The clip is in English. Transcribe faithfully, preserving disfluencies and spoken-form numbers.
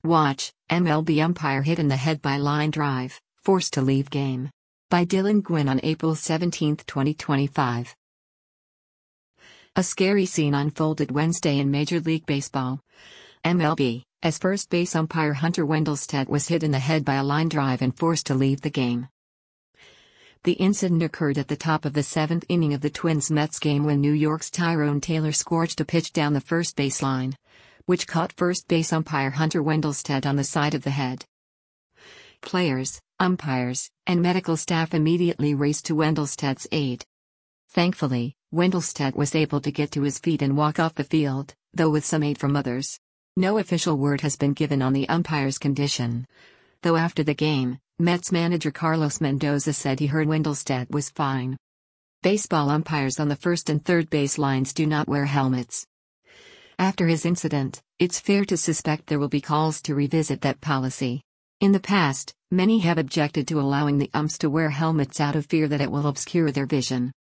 Watch, M L B umpire hit in the head by line drive, forced to leave game. By Dylan Gwynn on April seventeenth, twenty twenty-five. A scary scene unfolded Wednesday in Major League Baseball. M L B, as first base umpire Hunter Wendelstedt was hit in the head by a line drive and forced to leave the game. The incident occurred at the top of the seventh inning of the Twins-Mets game when New York's Tyrone Taylor scorched a pitch down the first base line, which caught first base umpire Hunter Wendelstedt on the side of the head. Players, umpires, and medical staff immediately raced to Wendelstedt's aid. Thankfully, Wendelstedt was able to get to his feet and walk off the field, though with some aid from others. No official word has been given on the umpire's condition, though after the game, Mets manager Carlos Mendoza said he heard Wendelstedt was fine. Baseball umpires on the first and third base lines do not wear helmets. After his incident, it's fair to suspect there will be calls to revisit that policy. In the past, many have objected to allowing the umps to wear helmets out of fear that it will obscure their vision.